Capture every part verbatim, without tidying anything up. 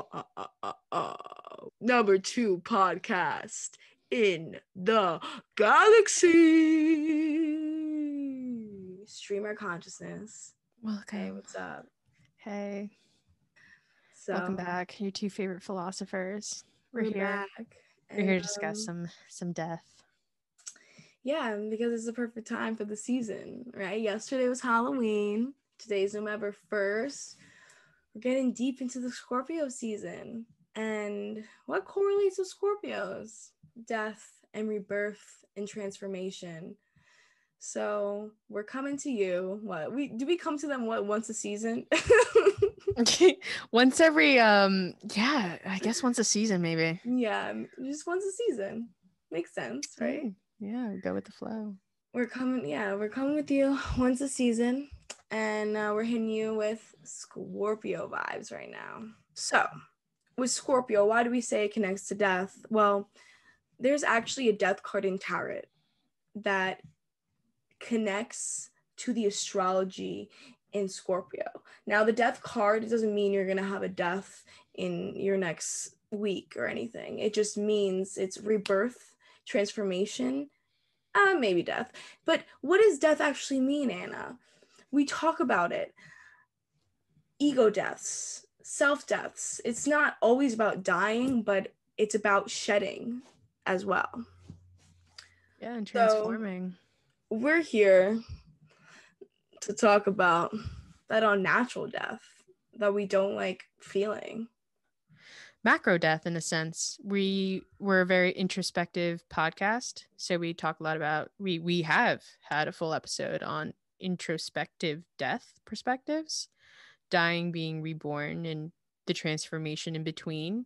uh, uh, uh, uh, uh, number two podcast in the galaxy. Streamer consciousness. Welcome. Hey, what's up? Hey. So, welcome back, your two favorite philosophers. We're, we're here. back. We're and, here to discuss um, some some death. Yeah, because it's the perfect time for the season, right? Yesterday was Halloween. Today's November first. We're getting deep into the Scorpio season. And what correlates with Scorpios? Death and rebirth and transformation. So we're coming to you. What we do we come to them what once a season? Once every um yeah, I guess once a season maybe. Yeah, just once a season. Makes sense, right? Yeah, yeah, go with the flow. We're coming, yeah, we're coming with you once a season, and uh, we're hitting you with Scorpio vibes right now. So, with Scorpio, why do we say it connects to death? Well, there's actually a death card in tarot that connects to the astrology in Scorpio. Now, the death card doesn't mean you're going to have a death in your next week or anything. It just means it's rebirth, transformation, uh, maybe death. But what does death actually mean, Anna? We talk about it. Ego deaths, self-deaths. It's not always about dying, but it's about shedding as well. Yeah, and transforming. So we're here to talk about that unnatural death that we don't like feeling. Macro death, in a sense. We were a very introspective podcast, so we talk a lot about we we have had a full episode on introspective death perspectives, dying, being reborn, and the transformation in between.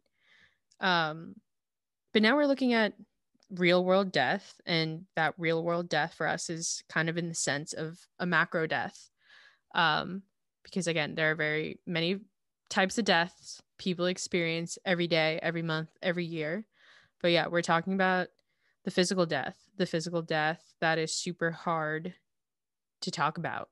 Um, but now we're looking at real world death, and that real world death for us is kind of in the sense of a macro death, um, because again, there are very many types of deaths people experience every day, every month, every year. But yeah, we're talking about the physical death, the physical death that is super hard to talk about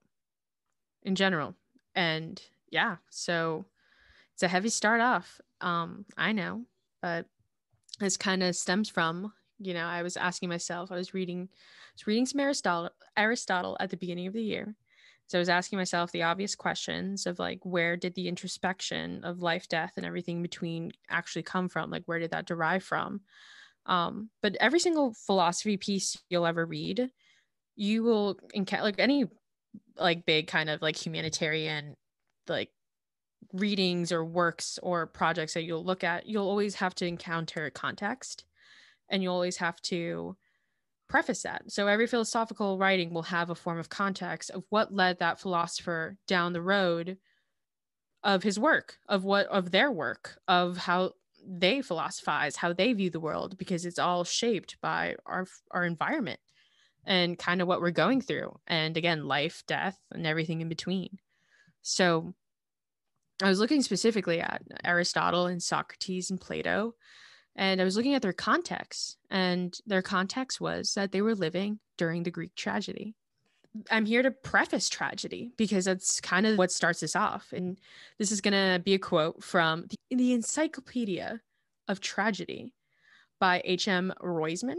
in general. And yeah, so it's a heavy start off. Um, I know, but this kind of stems from, you know, I was asking myself, I was reading, I was reading some Aristotle, Aristotle at the beginning of the year. So I was asking myself the obvious questions of like, where did the introspection of life, death, and everything between actually come from? Like, where did that derive from? Um, but every single philosophy piece you'll ever read, you will encounter like any like big kind of like humanitarian like readings or works or projects that you'll look at, you'll always have to encounter context, and you'll always have to preface that. So every philosophical writing will have a form of context of what led that philosopher down the road of his work, of what of their work, of how they philosophize, how they view the world, because it's all shaped by our our environment and kind of what we're going through. And again, life, death, and everything in between. So I was looking specifically at Aristotle and Socrates and Plato, and I was looking at their context, and their context was that they were living during the Greek tragedy. I'm here to preface tragedy because that's kind of what starts us off. And this is going to be a quote from the, the Encyclopedia of Tragedy by H M Roisman.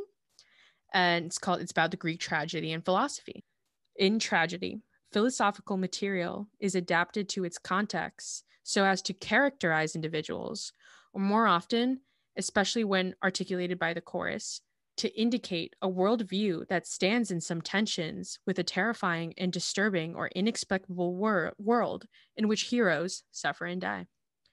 And it's called, it's about the Greek tragedy and philosophy. In tragedy, philosophical material is adapted to its context so as to characterize individuals, or more often, especially when articulated by the chorus, to indicate a worldview that stands in some tensions with a terrifying and disturbing or inexplicable wor- world in which heroes suffer and die.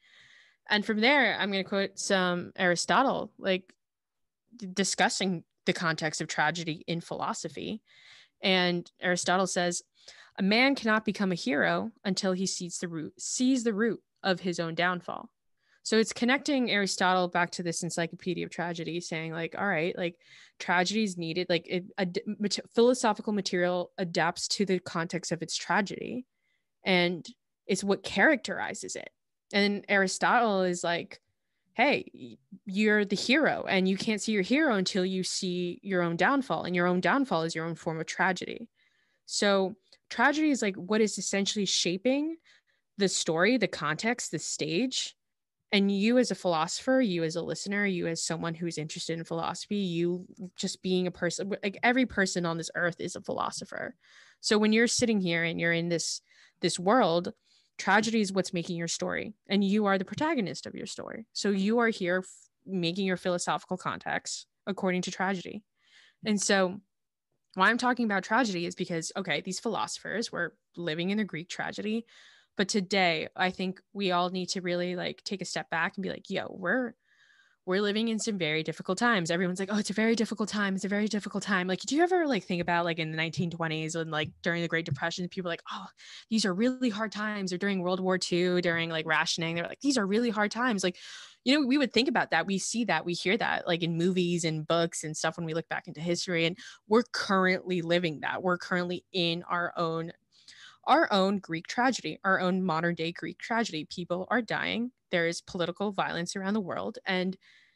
And from there, I'm going to quote some Aristotle, like d- discussing the context of tragedy in philosophy. And Aristotle says, a man cannot become a hero until he sees the root, sees the root of his own downfall. So it's connecting Aristotle back to this Encyclopedia of Tragedy, saying like, all right, like tragedy is needed, like it, a, mat- philosophical material adapts to the context of its tragedy, and it's what characterizes it. And Aristotle is like, hey, you're the hero, and you can't see your hero until you see your own downfall, and your own downfall is your own form of tragedy. So tragedy is like what is essentially shaping the story, the context, the stage, And you as a philosopher, you as a listener, you as someone who's interested in philosophy, you just being a person, like every person on this earth is a philosopher. So when you're sitting here and you're in this this world, tragedy is what's making your story, and you are the protagonist of your story. So you are here f- making your philosophical context according to tragedy. And so why I'm talking about tragedy is because, okay, these philosophers were living in a Greek tragedy. But today, I think we all need to really like take a step back and be like, yo, we're we're living in some very difficult times. Everyone's like, oh, it's a very difficult time. It's a very difficult time. Like, do you ever like think about like in the nineteen twenties and like during the Great Depression, people are like, oh, these are really hard times. Or during World War Two, during like rationing, they're like, these are really hard times. Like, you know, we would think about that. We see that, we hear that like in movies and books and stuff when we look back into history. And we're currently living that. We're currently in our own our own Greek tragedy, our own modern day Greek tragedy. People are dying. There is political violence around the world. And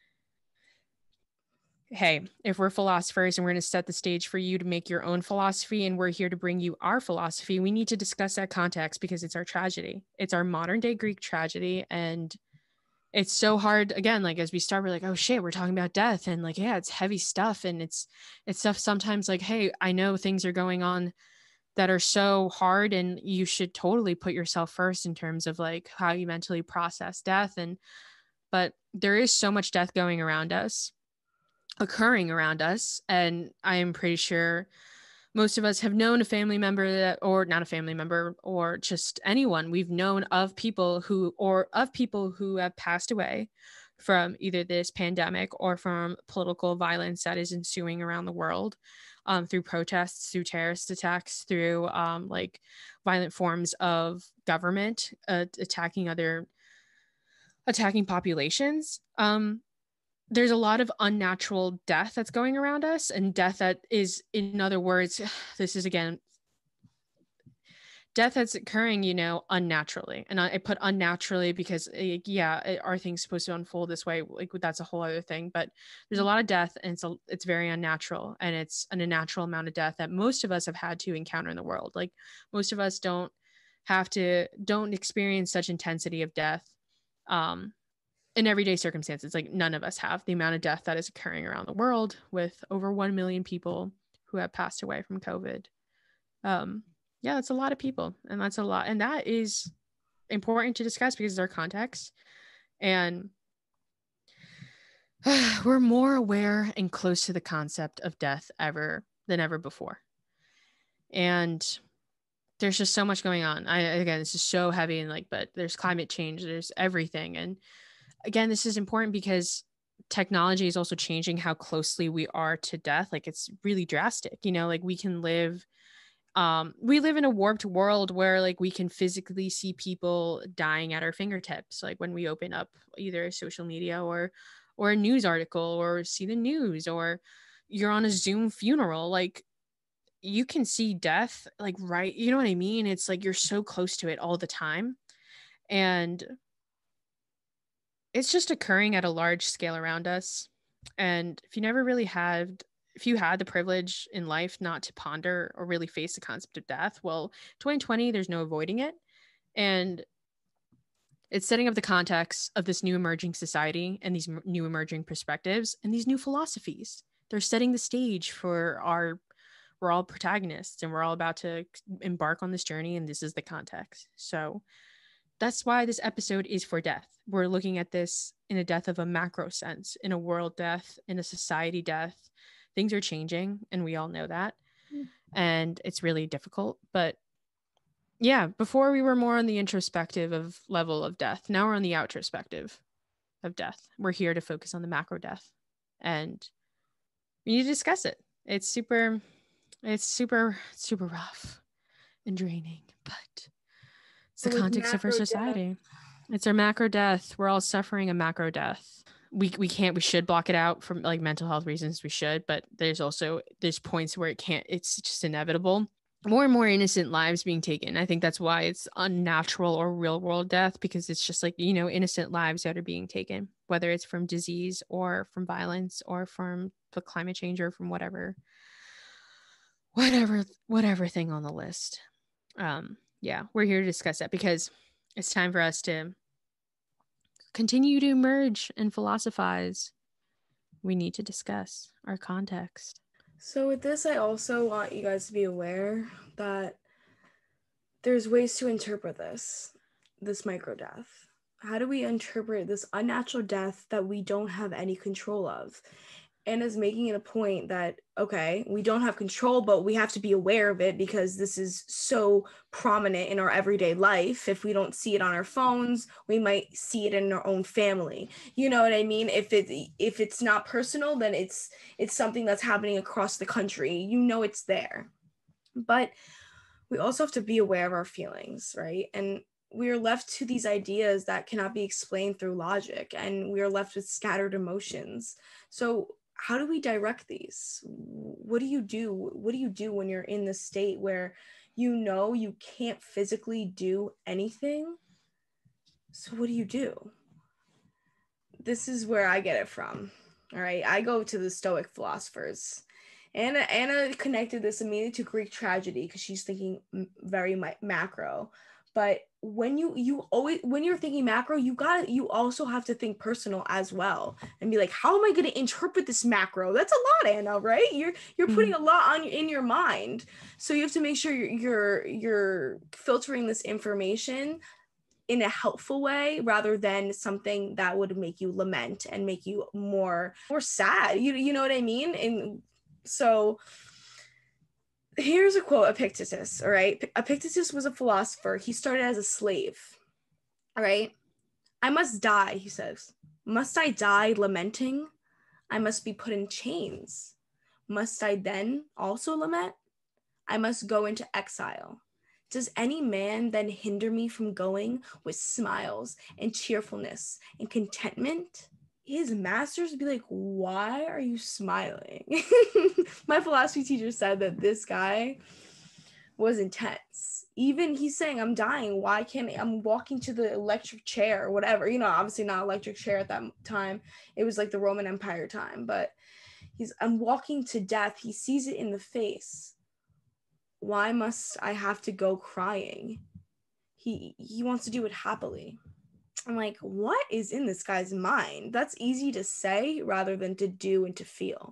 hey, if we're philosophers and we're going to set the stage for you to make your own philosophy and we're here to bring you our philosophy, we need to discuss that context because it's our tragedy. It's our modern day Greek tragedy. And it's so hard, again, like as we start, we're like, oh shit, we're talking about death. And like, yeah, it's heavy stuff. And it's, it's stuff sometimes like, hey, I know things are going on that are so hard, and you should totally put yourself first in terms of like how you mentally process death. And but there is so much death going around us, occurring around us, and I am pretty sure most of us have known a family member that, or not a family member, or just anyone we've known of people who or of people who have passed away from either this pandemic or from political violence that is ensuing around the world, um, through protests, through terrorist attacks, through um, like violent forms of government uh, attacking other attacking populations. Um, there's a lot of unnatural death that's going around us, and death that is, in other words, this is again death that's occurring, you know, unnaturally. And I, I put unnaturally because, uh, yeah, it- are things supposed to unfold this way? Like that's a whole other thing. But there's a lot of death, and it's a, it's very unnatural, and it's an unnatural amount of death that most of us have had to encounter in the world. Like most of us don't have to don't experience such intensity of death um, in everyday circumstances. Like none of us have the amount of death that is occurring around the world, with over one million people who have passed away from COVID. Um, yeah, that's a lot of people, and that's a lot, and that is important to discuss because of our context. And we're more aware and close to the concept of death ever than ever before. And there's just so much going on. I again, this is so heavy, and like, but there's climate change, there's everything. And again, this is important because technology is also changing how closely we are to death. Like it's really drastic, you know, like we can live um we live in a warped world where like we can physically see people dying at our fingertips, like when we open up either social media or or a news article or see the news, or you're on a Zoom funeral, like you can see death like right, you know what I mean? It's like you're so close to it all the time, and it's just occurring at a large scale around us. And if you never really had if you had the privilege in life not to ponder or really face the concept of death, well, twenty twenty, there's no avoiding it. And it's setting up the context of this new emerging society and these m- new emerging perspectives and these new philosophies. They're setting the stage for our we're all protagonists, and we're all about to embark on this journey, and this is the context. So that's why this episode is for death. We're looking at this in a death of a macro sense, in a world death, in a society death. Things are changing, and we all know that. Mm. And it's really difficult. But yeah, before we were more on the introspective of level of death. Now we're on the outrospective of death. We're here to focus on the macro death. And we need to discuss it. It's super, it's super, super rough and draining, but it's the context of our society. Death. It's our macro death. We're all suffering a macro death. We we can't, we should block it out for like mental health reasons. We should, but there's also, there's points where it can't, it's just inevitable. More and more innocent lives being taken. I think that's why it's unnatural or real world death, because it's just like, you know, innocent lives that are being taken, whether it's from disease or from violence or from the climate change or from whatever, whatever, whatever thing on the list. Um, yeah, we're here to discuss that because it's time for us to continue to emerge and philosophize, we need to discuss our context. So with this, I also want you guys to be aware that there's ways to interpret this, this micro death. How do we interpret this unnatural death that we don't have any control of? Anna's making it a point that, okay, we don't have control, but we have to be aware of it because this is so prominent in our everyday life. If we don't see it on our phones, we might see it in our own family. You know what I mean? If it if it's not personal, then it's it's something that's happening across the country. You know it's there. But we also have to be aware of our feelings, right? And we are left to these ideas that cannot be explained through logic, and we are left with scattered emotions. So how do we direct these? What do you do? What do you do when you're in this state where you know you can't physically do anything? So what do you do? This is where I get it from. All right. I go to the Stoic philosophers. Anna, Anna connected this immediately to Greek tragedy because she's thinking very mi- macro. But when you you always when you're thinking macro, you got you also have to think personal as well and be like, how am I going to interpret this macro? That's a lot, Anna, right? You're you're putting a lot on in your mind, so you have to make sure you're you're, you're filtering this information in a helpful way rather than something that would make you lament and make you more more sad. You you know what I mean? And so here's a quote, Epictetus, all right? Epictetus was a philosopher. He started as a slave, all right? I must die, he says. Must I die lamenting? I must be put in chains. Must I then also lament? I must go into exile. Does any man then hinder me from going with smiles and cheerfulness and contentment? His masters would be like, why are you smiling? My philosophy teacher said that this guy was intense. Even he's saying, I'm dying. Why can't I? I'm walking to the electric chair or whatever. You know, obviously not electric chair at that time. It was like the Roman Empire time. But he's, I'm walking to death. He sees it in the face. Why must I have to go crying? He he wants to do it happily. I'm like, what is in this guy's mind? That's easy to say rather than to do and to feel.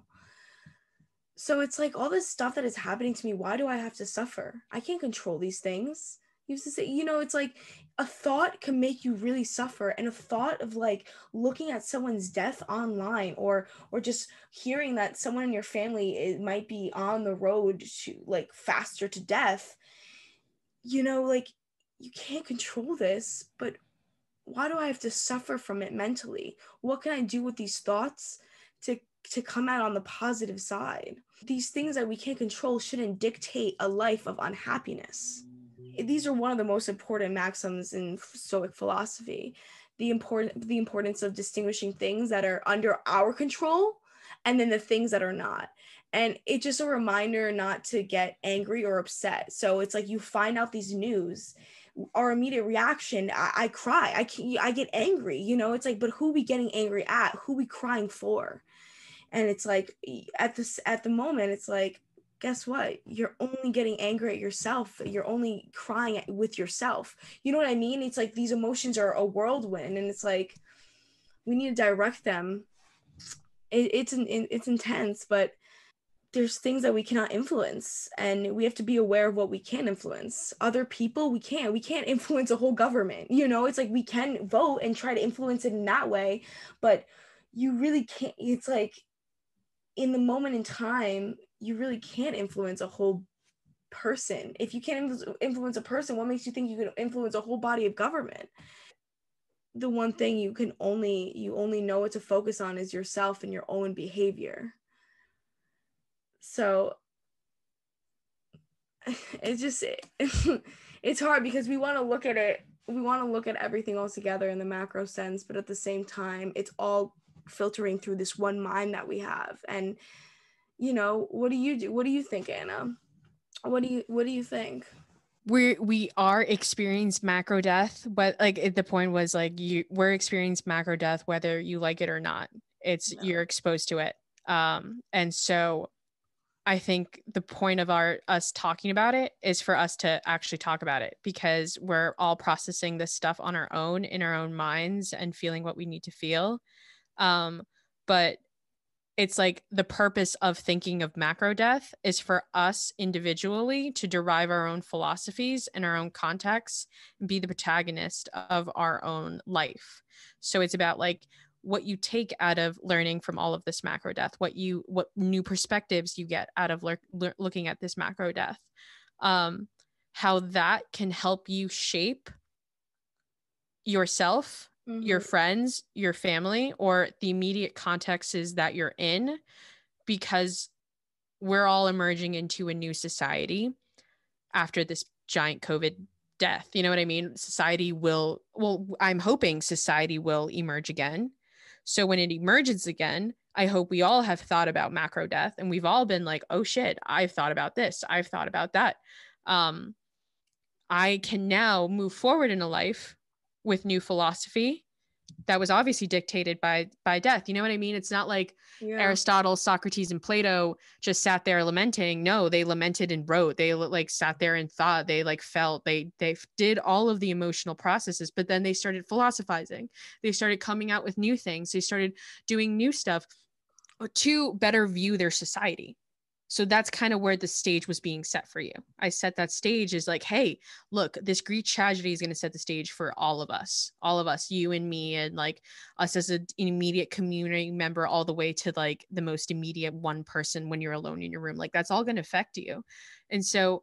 So it's like all this stuff that is happening to me, why do I have to suffer? I can't control these things. You used to say, you know, it's like a thought can make you really suffer. And a thought of like looking at someone's death online or or just hearing that someone in your family it might be on the road to like faster to death, you know, like you can't control this, but why do I have to suffer from it mentally? What can I do with these thoughts to, to come out on the positive side? These things that we can't control shouldn't dictate a life of unhappiness. These are one of the most important maxims in Stoic philosophy. The important, the importance of distinguishing things that are under our control and then the things that are not. And it's just a reminder not to get angry or upset. So it's like you find out these news, our immediate reaction, I, I cry, I can, I get angry, you know, it's like, but who we getting angry at? Who we crying for? And it's like, at this, at the moment, it's like, guess what? You're only getting angry at yourself. You're only crying at, with yourself. You know what I mean? It's like these emotions are a whirlwind, and it's like we need to direct them. It, it's an, it's intense, but there's things that we cannot influence, and we have to be aware of what we can influence. Other people, we can't. We can't influence a whole government. You know, it's like we can vote and try to influence it in that way, but you really can't. It's like in the moment in time, you really can't influence a whole person. If you can't influence a person, what makes you think you can influence a whole body of government? The one thing you can only you only know what to focus on is yourself and your own behavior. So it's just it's hard because we want to look at it we want to look at everything all together in the macro sense, but at the same time it's all filtering through this one mind that we have. And you know, what do you do what do you think, Anna? What do you what do you think? we we are experiencing macro death, but like it, the point was like you we're experiencing macro death whether you like it or not. It's no. You're exposed to it, um and so I think the point of our us talking about it is for us to actually talk about it, because we're all processing this stuff on our own, in our own minds, and feeling what we need to feel. Um, but it's like the purpose of thinking of macro death is for us individually to derive our own philosophies and our own contexts and be the protagonist of our own life. So it's about like what you take out of learning from all of this macro death, what you, what new perspectives you get out of le- le- looking at this macro death, um, how that can help you shape yourself, mm-hmm. your friends, your family, or the immediate contexts that you're in, because we're all emerging into a new society after this giant COVID death. You know what I mean? Society will, well, I'm hoping society will emerge again. So when it emerges again, I hope we all have thought about macro death, and we've all been like, oh shit, I've thought about this. I've thought about that. Um, I can now move forward in a life with new philosophy that was obviously dictated by by death. You know what I mean? It's not like yeah. Aristotle, Socrates, and Plato just sat there lamenting. No, they lamented and wrote. They like sat there and thought. They like felt. They they did all of the emotional processes, but then they started philosophizing. They started coming out with new things. They started doing new stuff to better view their society. So that's kind of where the stage was being set for you. I set that stage is like, hey, look, this Greek tragedy is going to set the stage for all of us, all of us, you and me, and like us as an immediate community member, all the way to like the most immediate one person when you're alone in your room. Like that's all going to affect you. And so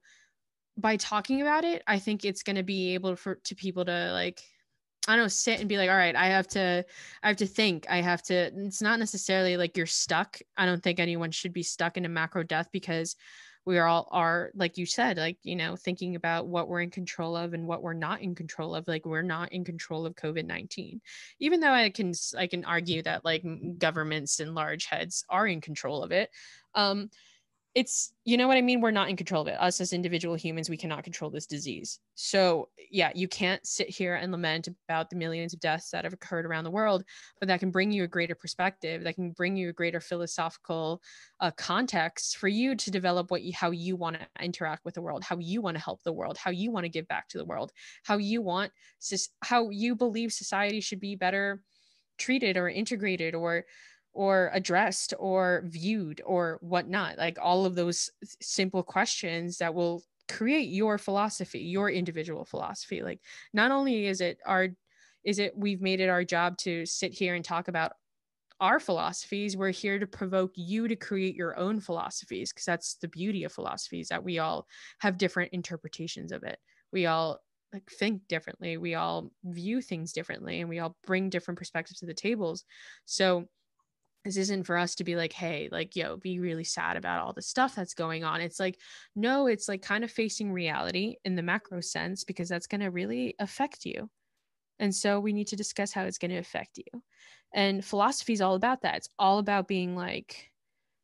by talking about it, I think it's going to be able for to people to like, I don't know, sit and be like, all right, I have to, I have to think, I have to, it's not necessarily like you're stuck. I don't think anyone should be stuck in a macro death, because we are all are, like you said, like, you know, thinking about what we're in control of and what we're not in control of. Like we're not in control of COVID nineteen, even though I can, I can argue that like governments and large heads are in control of it. Um, it's, you know what I mean? We're not in control of it. Us as individual humans, we cannot control this disease. So yeah, you can't sit here and lament about the millions of deaths that have occurred around the world, but that can bring you a greater perspective. That can bring you a greater philosophical uh, context for you to develop what you, how you want to interact with the world, how you want to help the world, how you want to give back to the world, how you want, how you believe society should be better treated or integrated or or addressed or viewed or whatnot. Like all of those simple questions that will create your philosophy, your individual philosophy. Like not only is it our, is it, we've made it our job to sit here and talk about our philosophies, we're here to provoke you to create your own philosophies, because that's the beauty of philosophies, that we all have different interpretations of it. We all like think differently. We all view things differently, and we all bring different perspectives to the tables. So this isn't for us to be like, hey, like, yo, be really sad about all the stuff that's going on. It's like, no, it's like kind of facing reality in the macro sense, because that's going to really affect you. And so we need to discuss how it's going to affect you. And philosophy is all about that. It's all about being like,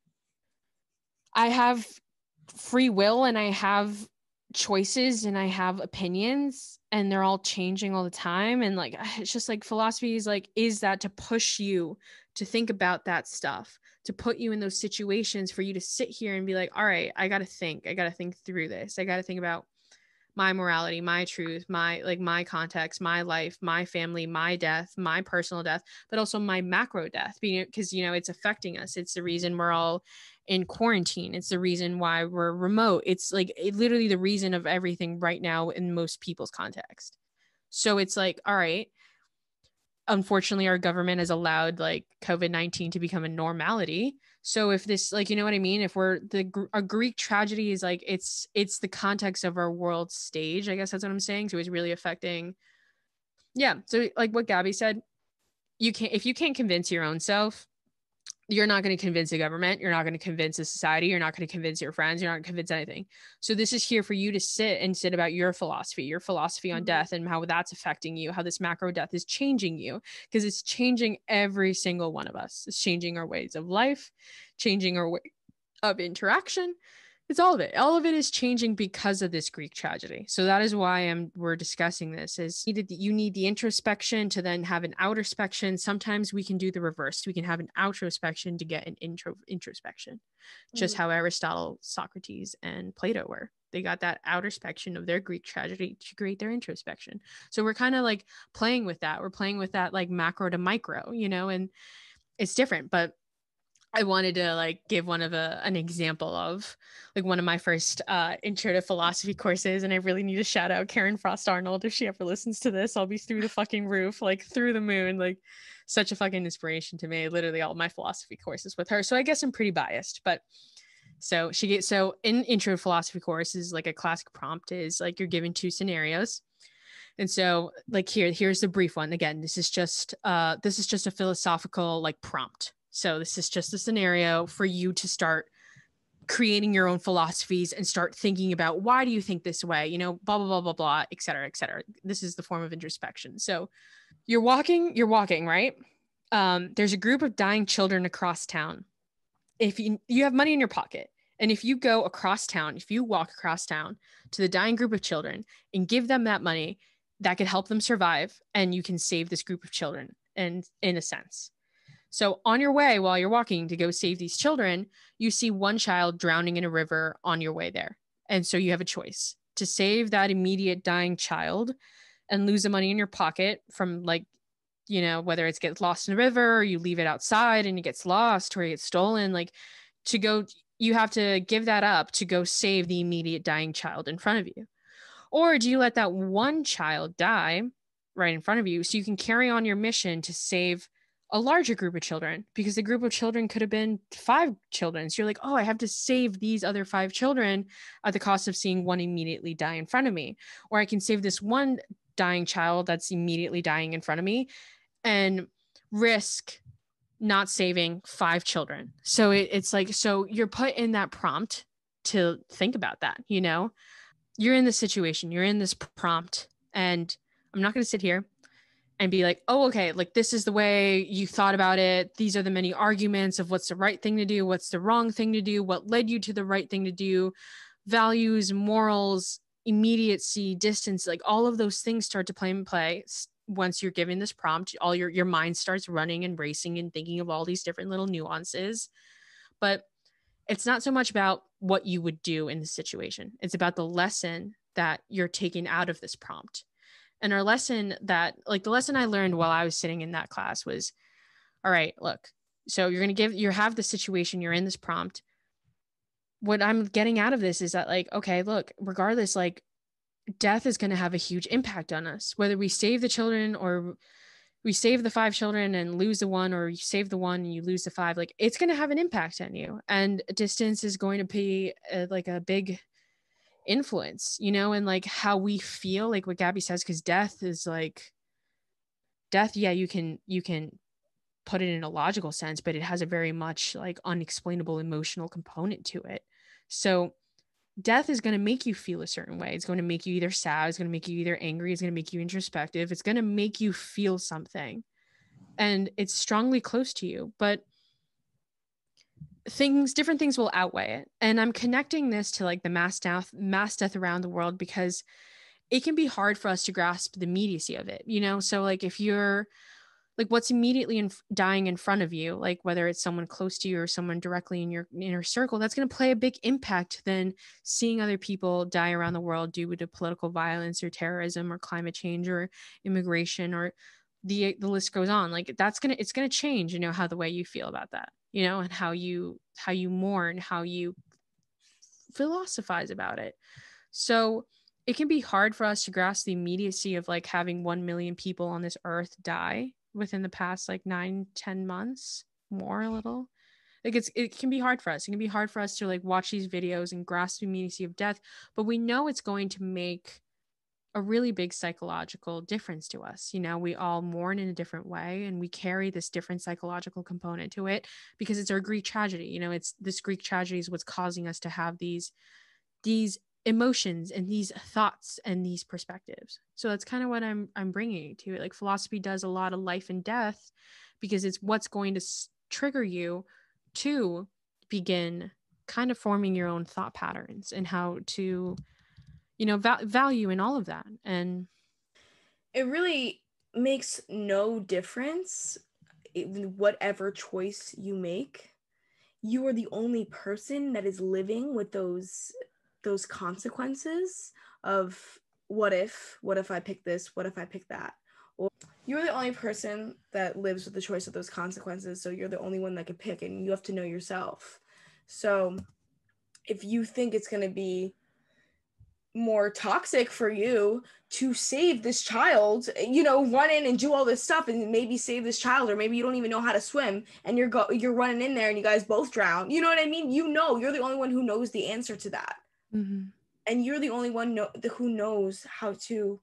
I have free will and I have choices and I have opinions, and they're all changing all the time. And like, it's just like philosophy is like, is that to push you to think about that stuff, to put you in those situations for you to sit here and be like, all right, I got to think, I got to think through this. I got to think about my morality, my truth, my, like my context, my life, my family, my death, my personal death, but also my macro death, because, you know, it's affecting us. It's the reason we're all in quarantine. It's the reason why we're remote. It's like it, literally the reason of everything right now in most people's context. So it's like, all right, unfortunately, our government has allowed like COVID nineteen to become a normality. So if this, like, you know what I mean? If we're the a Greek tragedy is like, it's it's the context of our world stage. I guess that's what I'm saying. So it's really affecting. Yeah. So like what Gabby said, you can't, if you can't convince your own self, you're not going to convince the government. You're not going to convince the society. You're not going to convince your friends. You're not going to convince anything. So this is here for you to sit and sit about your philosophy, your philosophy on mm-hmm. death, and how that's affecting you, how this macro death is changing you, because it's changing every single one of us. It's changing our ways of life, changing our way of interaction, It's all of it. All of it is changing because of this Greek tragedy. So that is why I'm we're discussing this is you need the introspection to then have an outerspection. Sometimes we can do the reverse. We can have an outrospection to get an intro introspection. Just Mm. how Aristotle, Socrates, and Plato were. They got that outerspection of their Greek tragedy to create their introspection. So we're kind of like playing with that. We're playing with that like macro to micro, you know, and it's different, but I wanted to like give one of a an example of like one of my first uh, intro to philosophy courses, and I really need to shout out Karen Frost Arnold if she ever listens to this. I'll be through the fucking roof, like through the moon, like such a fucking inspiration to me. Literally all my philosophy courses with her, so I guess I'm pretty biased, but so she gets so in intro to philosophy courses, like a classic prompt is like you're given two scenarios. And so like here, here's the brief one. Again, this is just uh this is just a philosophical like prompt. So this is just a scenario for you to start creating your own philosophies and start thinking about why do you think this way, you know, blah, blah, blah, blah, blah, et cetera, et cetera. This is the form of introspection. So you're walking, you're walking, right? Um, there's a group of dying children across town. If you, you have money in your pocket, and if you go across town, if you walk across town to the dying group of children and give them that money, that could help them survive, and you can save this group of children, and in a sense. So on your way, while you're walking to go save these children, you see one child drowning in a river on your way there. And so you have a choice to save that immediate dying child and lose the money in your pocket from like, you know, whether it's gets lost in the river or you leave it outside and it gets lost or it gets stolen, like to go, you have to give that up to go save the immediate dying child in front of you. Or do you let that one child die right in front of you so you can carry on your mission to save a larger group of children, because the group of children could have been five children. So you're like, oh, I have to save these other five children at the cost of seeing one immediately die in front of me. Or I can save this one dying child that's immediately dying in front of me and risk not saving five children. So it, it's like, so you're put in that prompt to think about that, you know, you're in this situation, you're in this prompt, and I'm not going to sit here and be like, oh, okay, like this is the way you thought about it. These are the many arguments of what's the right thing to do, what's the wrong thing to do, what led you to the right thing to do, values, morals, immediacy, distance, like all of those things start to play in play once you're given this prompt. All your your mind starts running and racing and thinking of all these different little nuances. But it's not so much about what you would do in the situation. It's about the lesson that you're taking out of this prompt. And our lesson that, like the lesson I learned while I was sitting in that class was, all right, look, so you're going to give, you have the situation, you're in this prompt. What I'm getting out of this is that like, okay, look, regardless, like death is going to have a huge impact on us, whether we save the children or we save the five children and lose the one, or you save the one and you lose the five, like it's going to have an impact on you. And distance is going to be a, like a big influence, you know, and like how we feel, like what Gabby says, because death is like death, yeah, you can you can put it in a logical sense, but it has a very much like unexplainable emotional component to it. So death is going to make you feel a certain way. It's going to make you either sad, it's going to make you either angry, it's going to make you introspective, it's going to make you feel something, and it's strongly close to you. But things, different things will outweigh it. And I'm connecting this to like the mass death, mass death around the world, because it can be hard for us to grasp the immediacy of it, you know? So like if you're like what's immediately in, dying in front of you, like whether it's someone close to you or someone directly in your inner circle, that's going to play a big impact than seeing other people die around the world due to political violence or terrorism or climate change or immigration, or the the list goes on. Like that's gonna, it's gonna change, you know, how the way you feel about that, you know, and how you how you mourn, how you philosophize about it. So it can be hard for us to grasp the immediacy of like having one million people on this earth die within the past like nine, ten months, more a little. Like it's, it can be hard for us. It can be hard for us to like watch these videos and grasp the immediacy of death, but we know it's going to make a really big psychological difference to us. You know, we all mourn in a different way, and we carry this different psychological component to it because it's our Greek tragedy. You know, it's this Greek tragedy is what's causing us to have these, these emotions and these thoughts and these perspectives. So that's kind of what I'm I'm bringing to it. Like philosophy does a lot of life and death because it's what's going to s- trigger you to begin kind of forming your own thought patterns and how to, you know, va- value in all of that. And it really makes no difference in whatever choice you make. You are the only person that is living with those those consequences of what if, what if I pick this, what if I pick that? Or you're the only person that lives with the choice of those consequences, so you're the only one that can pick, and you have to know yourself. So if you think it's going to be more toxic for you to save this child, you know, run in and do all this stuff and maybe save this child, or maybe you don't even know how to swim and you're go you're running in there and you guys both drown. You know what I mean? You know, you're the only one who knows the answer to that. mm-hmm. And you're the only one know, who knows how to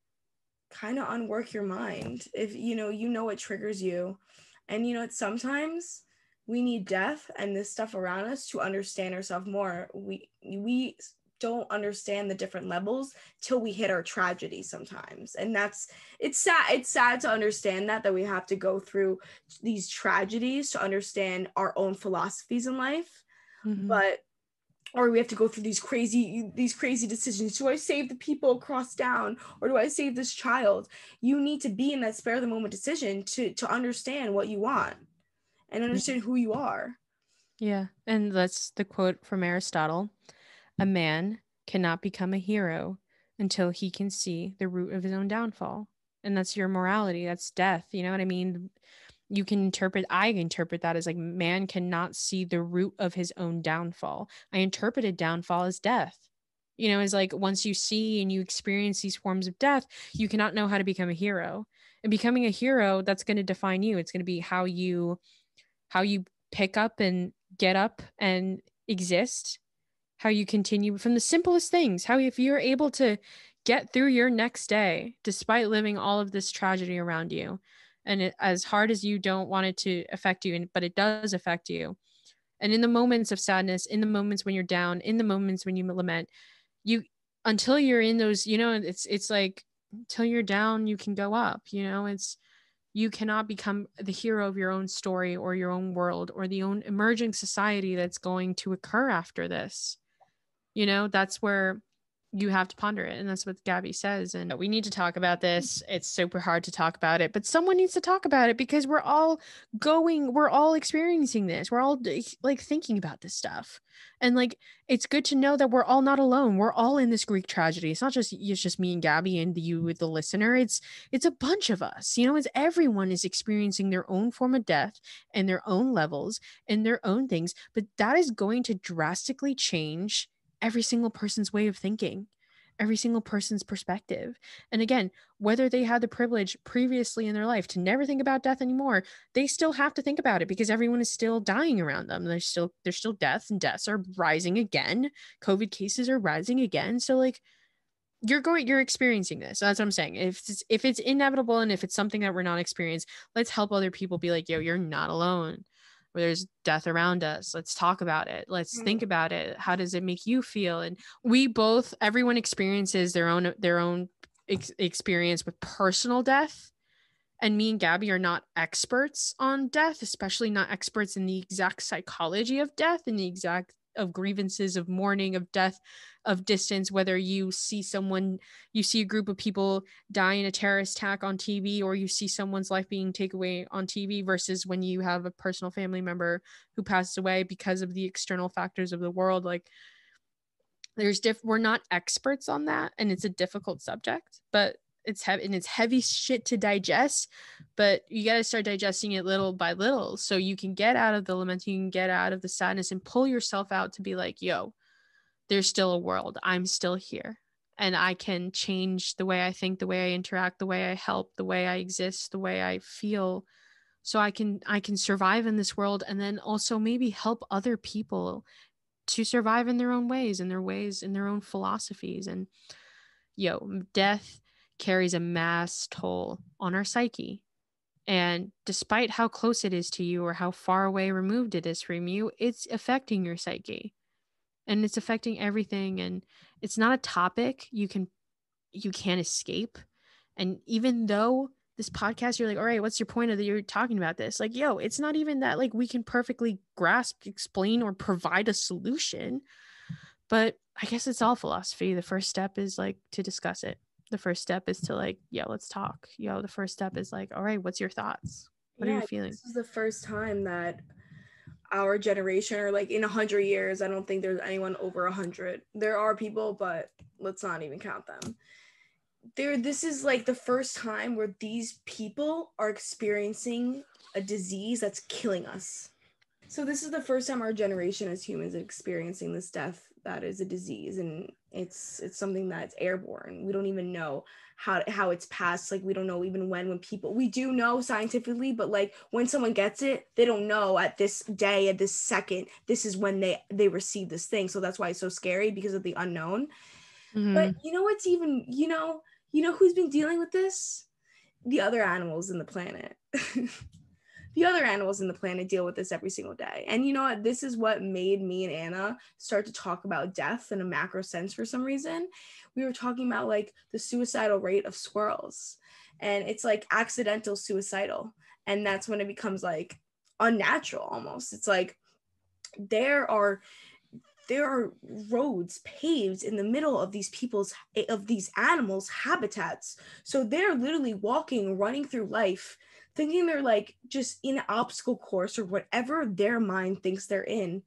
kind of unwork your mind. If you know, you know what triggers you. And you know, it's sometimes we need death and this stuff around us to understand ourselves more. We we don't understand the different levels till we hit our tragedy sometimes. And that's, it's sad. It's sad to understand that, that we have to go through these tragedies to understand our own philosophies in life. Mm-hmm. But, or we have to go through these crazy, these crazy decisions. Do I save the people across town, or do I save this child? You need to be in that spare the moment decision to, to understand what you want and understand who you are. Yeah. And that's the quote from Aristotle. A man cannot become a hero until he can see the root of his own downfall. And that's your morality. That's death. You know what I mean? You can interpret, I interpret that as like, man cannot see the root of his own downfall. I interpreted downfall as death. You know, it's like once you see and you experience these forms of death, you cannot know how to become a hero. And becoming a hero, that's going to define you. It's going to be how you, how you pick up and get up and exist, how you continue from the simplest things, how if you're able to get through your next day, despite living all of this tragedy around you, and it, as hard as you don't want it to affect you, but it does affect you. And in the moments of sadness, in the moments when you're down, in the moments when you lament, you, until you're in those, you know, it's, it's like, until you're down, you can go up, you know, it's, you cannot become the hero of your own story or your own world or the own emerging society that's going to occur after this. You know, that's where you have to ponder it. And that's what Gabby says. And we need to talk about this. It's super hard to talk about it, but someone needs to talk about it because we're all going, we're all experiencing this. We're all like thinking about this stuff. And like, it's good to know that we're all not alone. We're all in this Greek tragedy. It's not just, it's just me and Gabby and you with the listener. It's, it's a bunch of us, you know, it's everyone is experiencing their own form of death and their own levels and their own things, but that is going to drastically change every single person's way of thinking, every single person's perspective. And again, whether they had the privilege previously in their life to never think about death anymore, they still have to think about it because everyone is still dying around them. There's still, there's still deaths, and deaths are rising again. COVID cases are rising again. So like, you're going, you're experiencing this. So that's what I'm saying. If it's, if it's inevitable and if it's something that we're not experiencing, let's help other people be like, yo, you're not alone. Where there's death around us, let's talk about it, let's mm-hmm. think about it. How does it make you feel? And we both, everyone experiences their own their own ex- experience with personal death, and me and Gabby are not experts on death, especially not experts in the exact psychology of death and the exact of grievances of mourning, of death, of distance, whether you see someone, you see a group of people die in a terrorist attack on T V, or you see someone's life being taken away on T V, versus when you have a personal family member who passes away because of the external factors of the world. Like there's diff we're not experts on that, and it's a difficult subject, but it's heavy and it's heavy shit to digest, but you got to start digesting it little by little so you can get out of the lamenting, you can get out of the sadness and pull yourself out to be like, yo, there's still a world. I'm still here, and I can change the way I think, the way I interact, the way I help, the way I exist, the way I feel, so I can I can survive in this world, and then also maybe help other people to survive in their own ways, in their ways, in their own philosophies. And yo, death carries a mass toll on our psyche. And despite how close it is to you or how far away removed it is from you, it's affecting your psyche. And it's affecting everything. And it's not a topic you can you can't escape. And even though this podcast, you're like, all right, what's your point of that you're talking about this? Like, yo, it's not even that like we can perfectly grasp, explain, or provide a solution. But I guess it's all philosophy. The first step is like to discuss it. The first step is to like, yeah, let's talk. Yo, the first step is like, all right, what's your thoughts? What yeah, are you feeling? This is the first time that our generation, or like in a hundred years, I don't think there's anyone over a hundred. There are people, but let's not even count them. There, this is like the first time where these people are experiencing a disease that's killing us. So this is the first time our generation as humans is experiencing this death that is a disease, and it's it's something that's airborne. We don't even know how how it's passed. Like we don't know even when when people, we do know scientifically, but like when someone gets it, they don't know at this day, at this second, this is when they they receive this thing. So that's why it's so scary, because of the unknown. Mm-hmm. But you know what's even, you know, you know who's been dealing with this? The other animals in the planet. The other animals in the planet deal with this every single day. And you know what? This is what made me and Anna start to talk about death in a macro sense for some reason. We were talking about like the suicidal rate of squirrels. And it's like accidental suicidal. And that's when it becomes like unnatural almost. It's like there are there are roads paved in the middle of these people's, of these animals' habitats. So they're literally walking, running through life, thinking they're like just in an obstacle course or whatever their mind thinks they're in.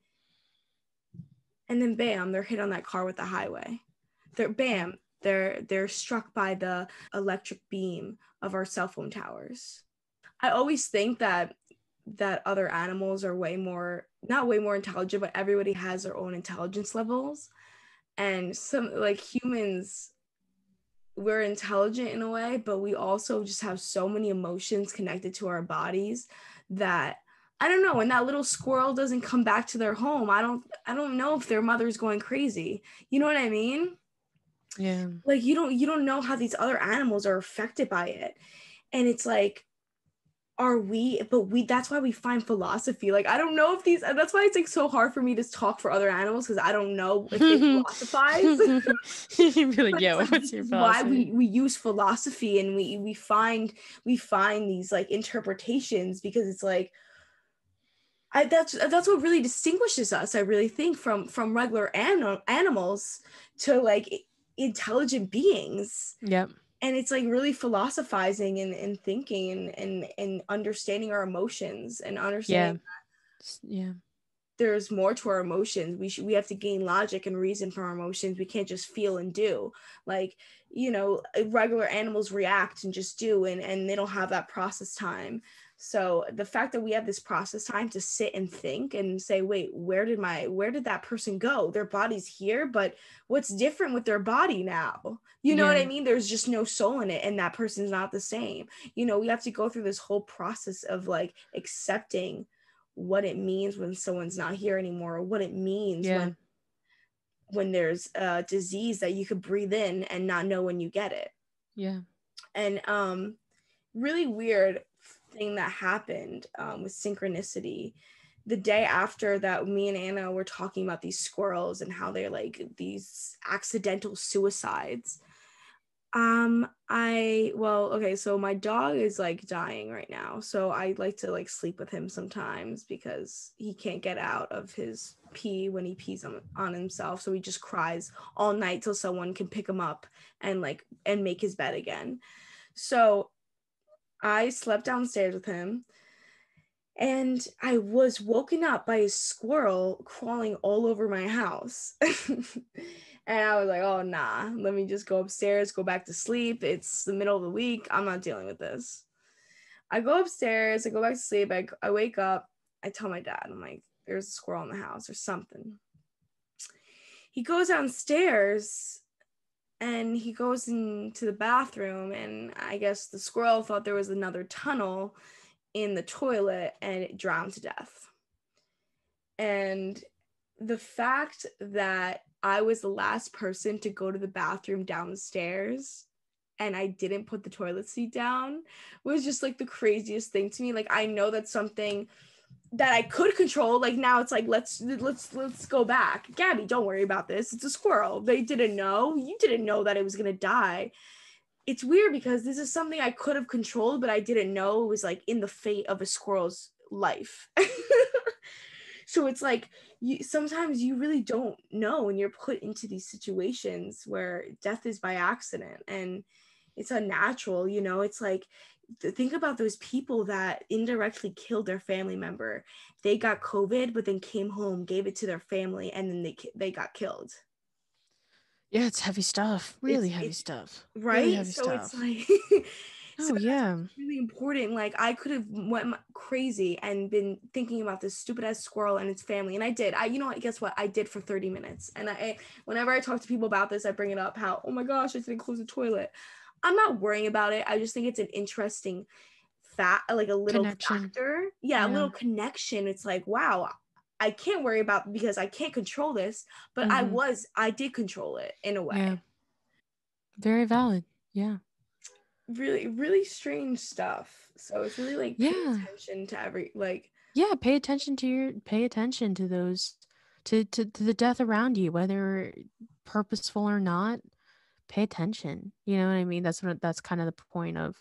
And then bam, they're hit on that car with the highway. They're bam, they're they're struck by the electric beam of our cell phone towers. I always think that that other animals are way more, not way more intelligent, but everybody has their own intelligence levels. And some, like humans, we're intelligent in a way, but we also just have so many emotions connected to our bodies that, I don't know, when that little squirrel doesn't come back to their home, I don't I don't know if their mother's going crazy. You know what I mean? Yeah. Like you don't you don't know how these other animals are affected by it. And it's like, are we, but we, that's why we find philosophy. Like, I don't know if these, that's why it's like so hard for me to talk for other animals, because I don't know if they philosophize. You'd be like, yo, like, what's your philosophy? Why we, we use philosophy, and we, we find, we find these like interpretations, because it's like, I, that's, that's what really distinguishes us, I really think, from, from regular an- animals to like intelligent beings. Yep. And it's like really philosophizing and, and thinking and, and, and understanding our emotions and understanding yeah. that yeah. there's more to our emotions. We should, we have to gain logic and reason from our emotions. We can't just feel and do. Like, you know, regular animals react and just do, and, and they don't have that process time. So the fact that we have this process time to sit and think and say, wait, where did my, where did that person go? Their body's here, but what's different with their body now? You know yeah. what I mean? There's just no soul in it, and that person's not the same. You know, we have to go through this whole process of like accepting what it means when someone's not here anymore, or what it means yeah. when, when there's a disease that you could breathe in and not know when you get it. Yeah. And um, really weird thing that happened um, with synchronicity. The day after that, me and Anna were talking about these squirrels and how they're like these accidental suicides. Um, I, well, okay, so my dog is like dying right now. So I like to like sleep with him sometimes because he can't get out of his pee when he pees on, on himself. So he just cries all night till someone can pick him up and like, and make his bed again. So I slept downstairs with him, and I was woken up by a squirrel crawling all over my house. And I was like, oh, nah, let me just go upstairs, go back to sleep. It's the middle of the week. I'm not dealing with this. I go upstairs, I go back to sleep. I, I wake up. I tell my dad, I'm like, there's a squirrel in the house or something. He goes downstairs and he goes into the bathroom, and I guess the squirrel thought there was another tunnel in the toilet, and it drowned to death. And the fact that I was the last person to go to the bathroom downstairs and I didn't put the toilet seat down was just like the craziest thing to me. Like, I know that's something that I could control. Like, now it's like, let's let's let's go back. Gabby, don't worry about this. It's a squirrel. They didn't know. You didn't know that it was gonna die. it's weird because this is something I could have controlled, but I didn't know it was like in the fate of a squirrel's life. So it's like you sometimes you really don't know when you're put into these situations where death is by accident and it's unnatural, you know. It's like, think about those people that indirectly killed their family member. They got COVID, but then came home, gave it to their family, and then they they got killed. Yeah, it's heavy stuff. Really It's, heavy it's stuff. right. Really heavy So stuff. it's like, so Oh yeah. really important. Like I could have went crazy and been thinking about this stupid ass squirrel and its family, and I did. I, you know what? Guess what? I did for thirty minutes. And I, whenever I talk to people about this, I bring it up. How, oh my gosh, I didn't close the toilet. I'm not worrying about it. I just think it's an interesting fact, like a little Connection. factor. Yeah, Yeah. a little connection. It's like, wow, I can't worry about because I can't control this, but Mm-hmm. I was, I did control it in a way. Yeah. Very valid. Yeah. Really, really strange stuff. So it's really like pay Yeah. attention to every like Yeah, pay attention to your pay attention to those to, to to the death around you, whether purposeful or not. Pay attention. You know what I mean? That's what that's kind of the point of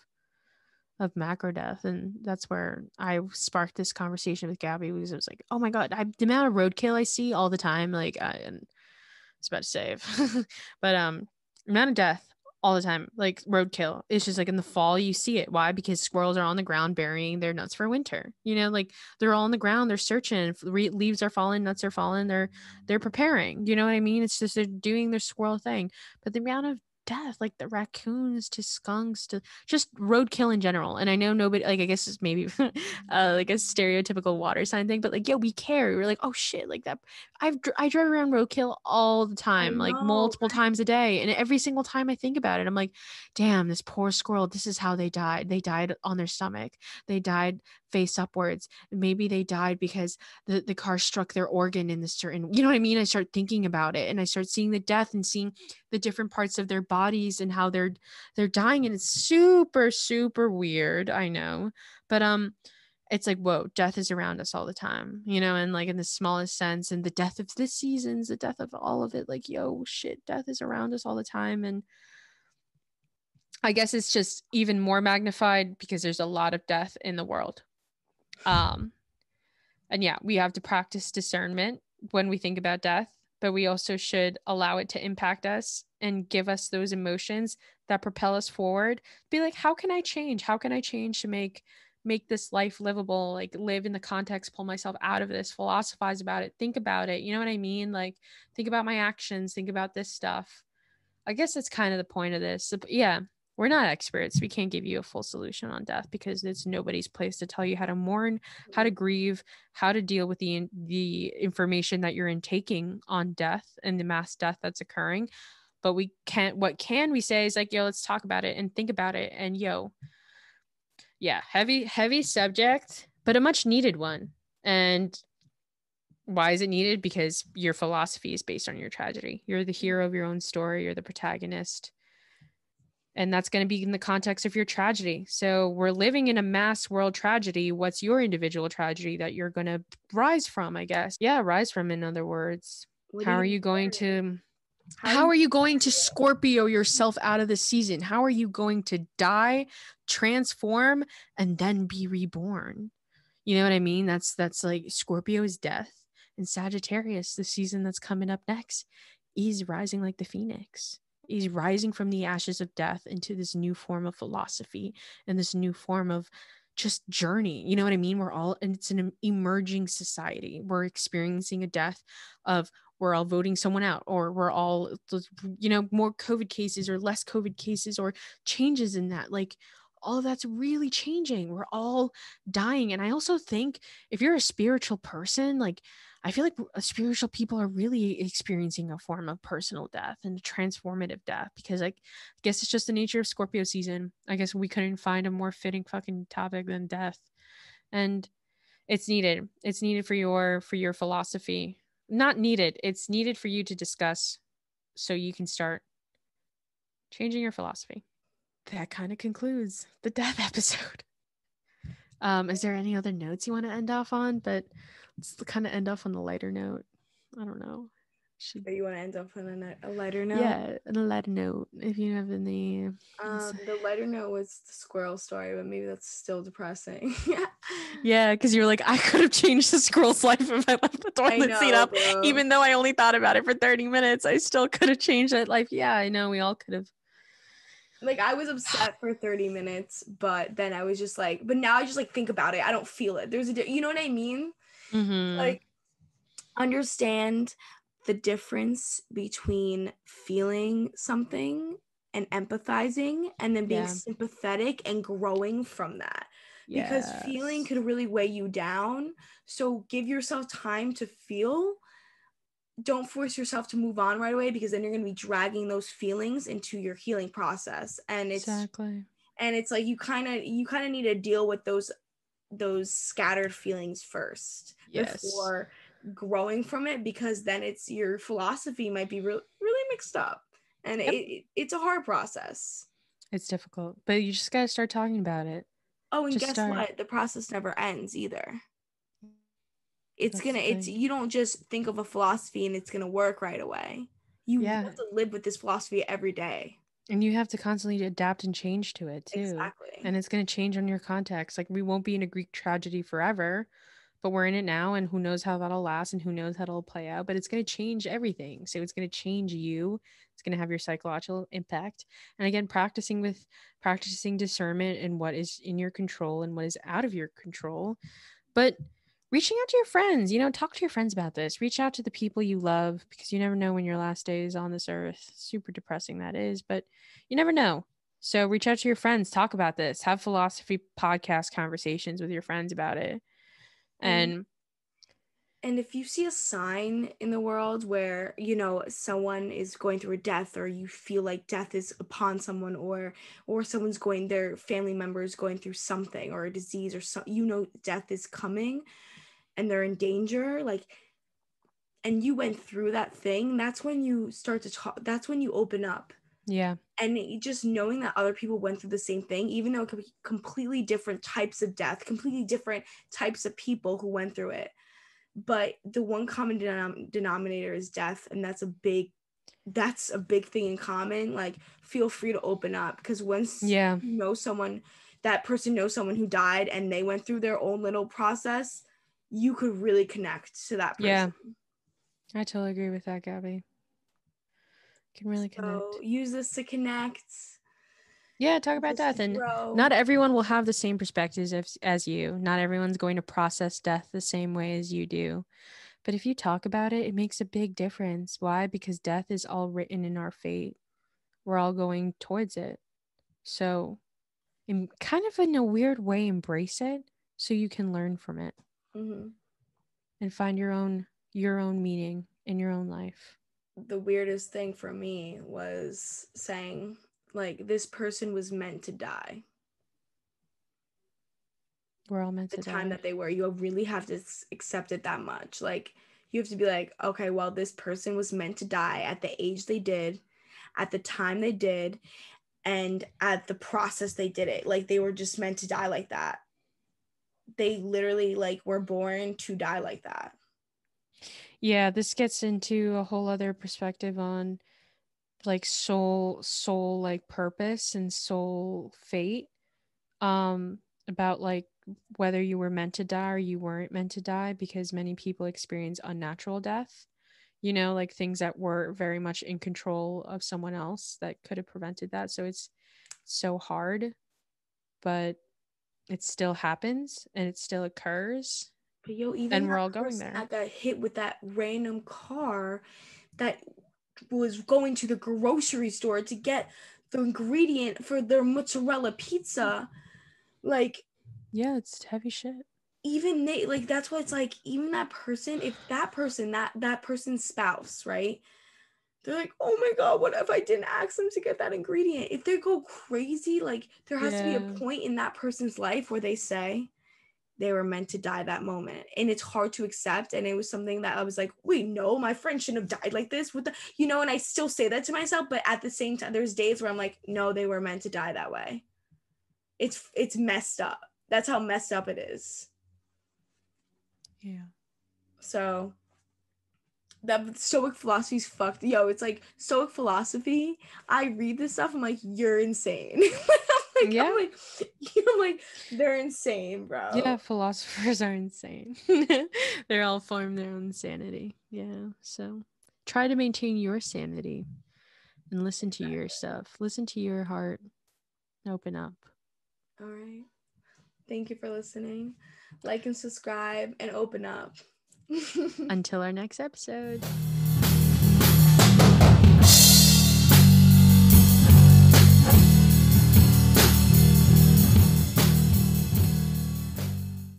of macro death, and that's where I sparked this conversation with Gabby because it was like, oh my god, I, the amount of roadkill I see all the time, like I, and it's about to save, but um, amount of death all the time, like roadkill. It's just like in the fall you see it. Why? Because squirrels are on the ground burying their nuts for winter. You know, like they're all on the ground, they're searching. Re- leaves are falling, nuts are falling. They're they're preparing. You know what I mean? It's just they're doing their squirrel thing. But the amount of death, like the raccoons to skunks to just roadkill in general. And I know nobody, like I guess it's maybe uh, like a stereotypical water sign thing, but like yeah, we care. We're like, oh shit, like that. I've I drive around roadkill all the time, know, like multiple right? times a day, and every single time I think about it, I'm like, damn, this poor squirrel. This is how they died. They died on their stomach. They died face upwards. Maybe they died because the, the car struck their organ in the certain, you know what I mean? I start thinking about it and I start seeing the death and seeing the different parts of their bodies and how they're they're dying. And it's super, super weird. I know. But um it's like, whoa, death is around us all the time, you know, and like in the smallest sense, and the death of the seasons, the death of all of it, like, yo, shit, death is around us all the time. And I guess it's just even more magnified because there's a lot of death in the world. Um, and yeah, we have to practice discernment when we think about death, but we also should allow it to impact us and give us those emotions that propel us forward. Be like, how can I change? How can I change to make make this life livable? Like live in the context, pull myself out of this, philosophize about it, think about it. You know what I mean? Like think about my actions, think about this stuff. I guess that's kind of the point of this. Yeah, we're not experts. We can't give you a full solution on death because it's nobody's place to tell you how to mourn, how to grieve, how to deal with the the information that you're intaking on death and the mass death that's occurring. But we can't, what can we say is like, yo, let's talk about it and think about it. And yo, yeah, heavy, heavy subject, but a much needed one. And why is it needed? Because your philosophy is based on your tragedy. You're the hero of your own story. You're the protagonist. And that's going to be in the context of your tragedy. So we're living in a mass world tragedy. What's your individual tragedy that you're going to rise from, I guess? Yeah, rise from, in other words. What How are are you you going learning? to How, how do are you you going to Scorpio yourself out of the season? How are you going to die, transform, and then be reborn? You know what I mean? That's that's like Scorpio is death, and Sagittarius, the season that's coming up next, is rising like the phoenix. He's rising from the ashes of death into this new form of philosophy and this new form of just journey. You know what I mean? We're all, and it's an emerging society. We're experiencing a death of, we're all voting someone out, or we're all, you know, more COVID cases or less COVID cases or changes in that. Like all of that's really changing. We're all dying. And I also think if you're a spiritual person, like I feel like spiritual people are really experiencing a form of personal death and a transformative death, because like, I guess it's just the nature of Scorpio season. I guess we couldn't find a more fitting fucking topic than death. And it's needed. It's needed for your, for your philosophy. Not needed. It's needed for you to discuss so you can start changing your philosophy. That kind of concludes the death episode. Um, is there any other notes you want to end off on? But let's kind of end off on the lighter note. I don't know. Should, Or you want to end up on a, ni- a lighter note? yeah, a lighter note if you have any. Um, the lighter note was the squirrel story, but maybe that's still depressing. Yeah, because you're like, I could have changed the squirrel's life if I left the toilet know, seat up. bro. Even though I only thought about it for thirty minutes, I still could have changed that life. Yeah, I know. We all could have. Like, I was upset for thirty minutes, but then I was just like, but now I just like think about it. I don't feel it. There's a, di- you know what I mean? Mm-hmm. Like, understand the difference between feeling something and empathizing and then being Yeah. sympathetic and growing from that. Because Yes. feeling could really weigh you down. So give yourself time to feel. Don't force yourself to move on right away, because then you're going to be dragging those feelings into your healing process. And it's Exactly. and it's like you kind of you kind of need to deal with those those scattered feelings first Yes. before growing from it, because then it's your philosophy might be re- really mixed up, and Yep. it, it it's a hard process. It's difficult, but you just got to start talking about it. Oh, and Just guess start. what? The process never ends either. It's That's gonna the it's thing. you don't just think of a philosophy and it's gonna work right away. You Yeah. have to live with this philosophy every day. And you have to constantly adapt and change to it too. Exactly. And it's going to change on your context. Like, we won't be in a Greek tragedy forever, but we're in it now, and who knows how that'll last and who knows how it'll play out. But it's going to change everything. So it's going to change you. It's going to have your psychological impact. And again, practicing with practicing discernment and what is in your control and what is out of your control. But reaching out to your friends, you know, talk to your friends about this. Reach out to the people you love, because you never know when your last day is on this earth. Super depressing that is, but you never know. So reach out to your friends, talk about this, have philosophy podcast conversations with your friends about it. And And and if you see a sign in the world where, you know, someone is going through a death, or you feel like death is upon someone, or or someone's going their family member is going through something, or a disease, or so, you know, death is coming and they're in danger, like, and you went through that thing, that's when you start to talk, that's when you open up. yeah. And it, just knowing that other people went through the same thing, even though it could be completely different types of death, completely different types of people who went through it, but the one common denom- denominator is death, and that's a big that's a big thing in common. Like, feel free to open up, because once Yeah. you know someone, that person knows someone who died and they went through their own little process, you could really connect to that person. Yeah. I totally agree with that, Gabby. Can really So connect. use this to connect. Yeah, talk about Just to death. And grow. not everyone will have the same perspectives as, as you. Not everyone's going to process death the same way as you do. But if you talk about it, it makes a big difference. Why? Because death is all written in our fate. We're all going towards it. So, in kind of in a weird way, embrace it so you can learn from it Mm-hmm. and find your own your own meaning in your own life. The weirdest thing for me was saying, like, this person was meant to die. We're all meant The to time die. that they were, you really have to accept it that much. Like, you have to be like, okay, well, this person was meant to die at the age they did, at the time they did, and at the process they did it. Like, they were just meant to die like that. They literally, like, were born to die like that. Yeah, this gets into a whole other perspective on like soul soul like purpose and soul fate. Um about like whether you were meant to die or you weren't meant to die, because many people experience unnatural death. You know, like things that were very much in control of someone else that could have prevented that. So it's so hard, but it still happens and it still occurs. But yo, even And we're that all going person there. that got hit with that random car that was going to the grocery store to get the ingredient for their mozzarella pizza, like, Yeah, it's heavy shit. even they, like, that's why it's like, even that person, if that person, that that person's spouse, right, they're like, oh my god, what if I didn't ask them to get that ingredient? If they go crazy, like, there has to be a Yeah. point in that person's life where they say they were meant to die that moment, and it's hard to accept. And it was something that I was like, wait, no, my friend shouldn't have died like this with the, you know, and I still say that to myself, but at the same time, there's days where I'm like, no, they were meant to die that way. It's it's messed up. That's how messed up it is. Yeah. So that Stoic philosophy's fucked. Yo, it's like Stoic philosophy. I read this stuff. I'm like, you're insane. I'm like, Yeah. I'm like, I'm like, they're insane, bro. Yeah, philosophers are insane. They're all form their own sanity. Yeah. So try to maintain your sanity and listen to your stuff. Listen to your heart. Open up. All right. Thank you for listening. Like and subscribe and open up. Until our next episode.